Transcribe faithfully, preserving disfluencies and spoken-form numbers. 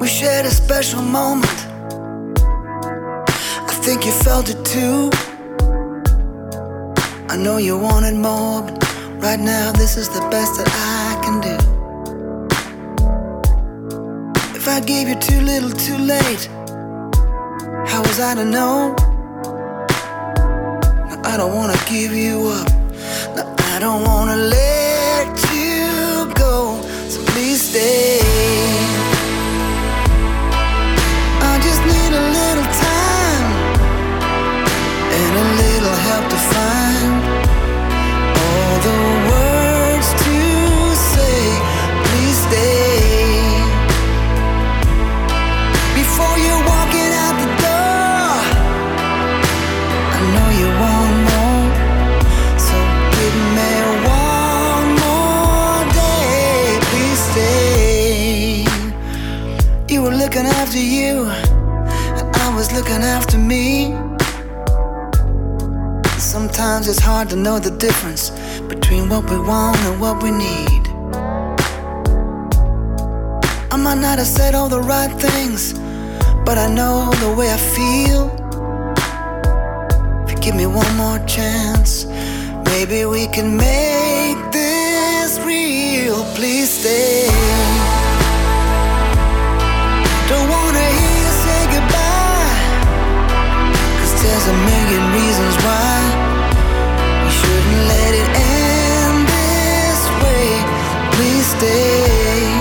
We shared a special moment. I think you felt it too. I know you wanted more, but right now this is the best that I can do. If I gave you too little too late, how was I to know? No, I don't wanna give you up. No, I don't wanna let you go. So please stay. I just need a little time and a little help to find all the words to say. Please stay. Before you're walking out the door, I know you want more. So give me one more day. Please stay. You were looking after you, and I was looking after me. Sometimes it's hard to know the difference between what we want and what we need. I might not have said all the right things, but I know the way I feel. If you give me one more chance, maybe we can make this real. Please stay. Don't wanna hear you say goodbye, 'cause there's a million reasons why we shouldn't let it end this way. Please stay.